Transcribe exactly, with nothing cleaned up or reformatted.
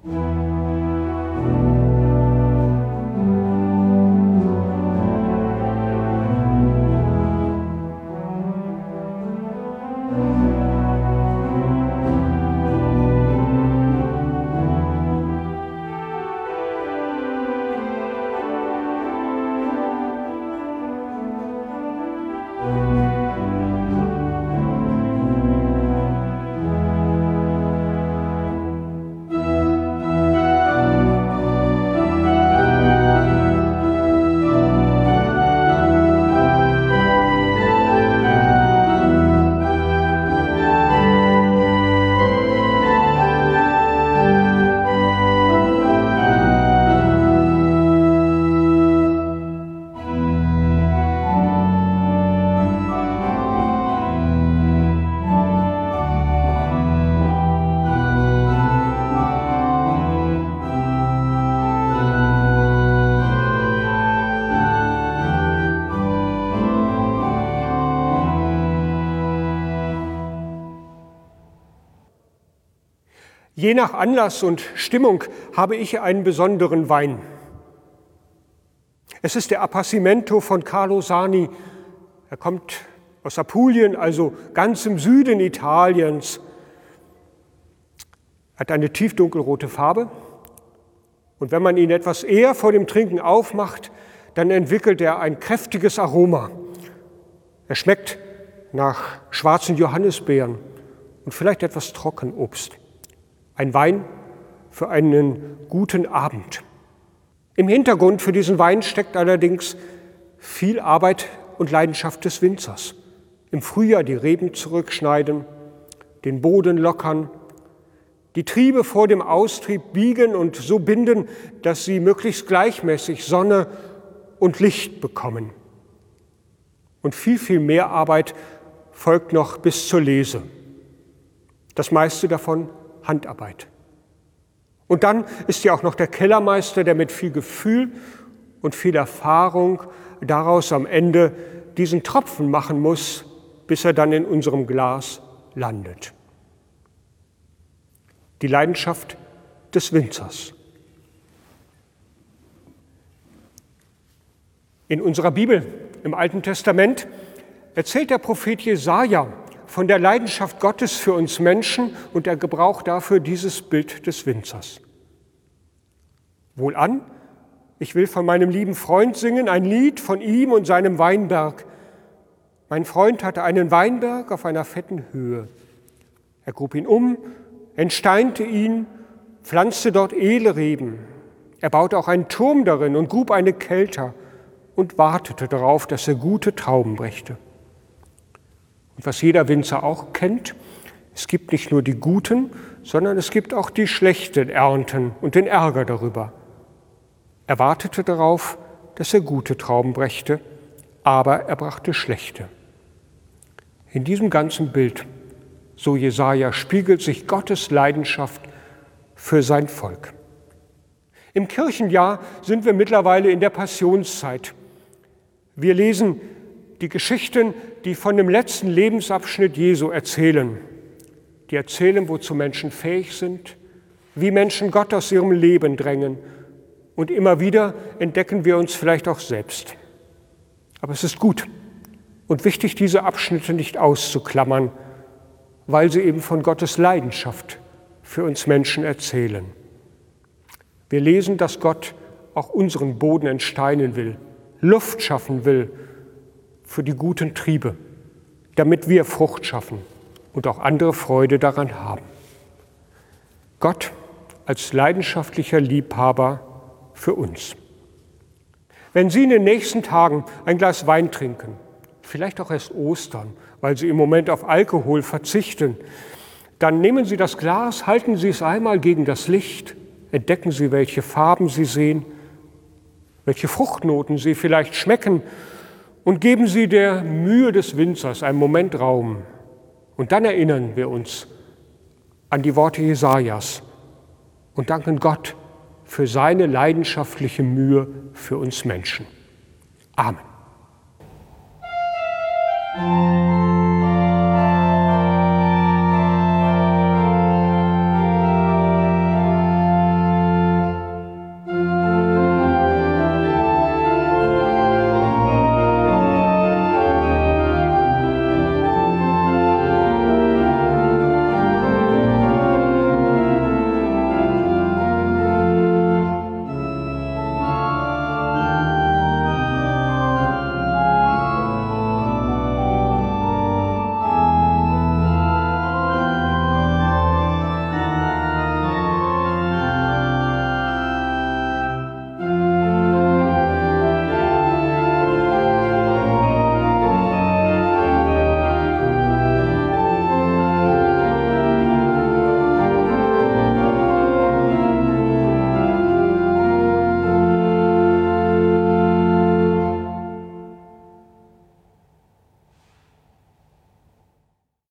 Je nach Anlass und Stimmung habe ich einen besonderen Wein. Es ist der Appassimento von Carlo Sani. Er kommt aus Apulien, also ganz im Süden Italiens. Er hat eine tiefdunkelrote Farbe und wenn man ihn etwas eher vor dem Trinken aufmacht, dann entwickelt er ein kräftiges Aroma. Er schmeckt nach schwarzen Johannisbeeren und vielleicht etwas Trockenobst. Ein Wein für einen guten Abend. Im Hintergrund für diesen Wein steckt allerdings viel Arbeit und Leidenschaft des Winzers. Im Frühjahr die Reben zurückschneiden, den Boden lockern, die Triebe vor dem Austrieb biegen und so binden, dass sie möglichst gleichmäßig Sonne und Licht bekommen. Und viel, viel mehr Arbeit folgt noch bis zur Lese. Das meiste davon Handarbeit. Und dann ist ja auch noch der Kellermeister, der mit viel Gefühl und viel Erfahrung daraus am Ende diesen Tropfen machen muss, bis er dann in unserem Glas landet. Die Leidenschaft des Winzers. In unserer Bibel, im Alten Testament, erzählt der Prophet Jesaja von der Leidenschaft Gottes für uns Menschen und er gebraucht dafür dieses Bild des Winzers. Wohlan, ich will von meinem lieben Freund singen, ein Lied von ihm und seinem Weinberg. Mein Freund hatte einen Weinberg auf einer fetten Höhe. Er grub ihn um, entsteinte ihn, pflanzte dort Ehlreben. Er baute auch einen Turm darin und grub eine Kelter und wartete darauf, dass er gute Trauben brächte. Und was jeder Winzer auch kennt, es gibt nicht nur die guten, sondern es gibt auch die schlechten Ernten und den Ärger darüber. Er wartete darauf, dass er gute Trauben brächte, aber er brachte schlechte. In diesem ganzen Bild, so Jesaja, spiegelt sich Gottes Leidenschaft für sein Volk. Im Kirchenjahr sind wir mittlerweile in der Passionszeit. Wir lesen die Geschichten, die von dem letzten Lebensabschnitt Jesu erzählen. Die erzählen, wozu Menschen fähig sind, wie Menschen Gott aus ihrem Leben drängen. Und immer wieder entdecken wir uns vielleicht auch selbst. Aber es ist gut und wichtig, diese Abschnitte nicht auszuklammern, weil sie eben von Gottes Leidenschaft für uns Menschen erzählen. Wir lesen, dass Gott auch unseren Boden entsteinen will, Luft schaffen will, für die guten Triebe, damit wir Frucht schaffen und auch andere Freude daran haben. Gott als leidenschaftlicher Liebhaber für uns. Wenn Sie in den nächsten Tagen ein Glas Wein trinken, vielleicht auch erst Ostern, weil Sie im Moment auf Alkohol verzichten, dann nehmen Sie das Glas, halten Sie es einmal gegen das Licht, entdecken Sie, welche Farben Sie sehen, welche Fruchtnoten Sie vielleicht schmecken und geben Sie der Mühe des Winzers einen Moment Raum. Und dann erinnern wir uns an die Worte Jesajas und danken Gott für seine leidenschaftliche Mühe für uns Menschen. Amen.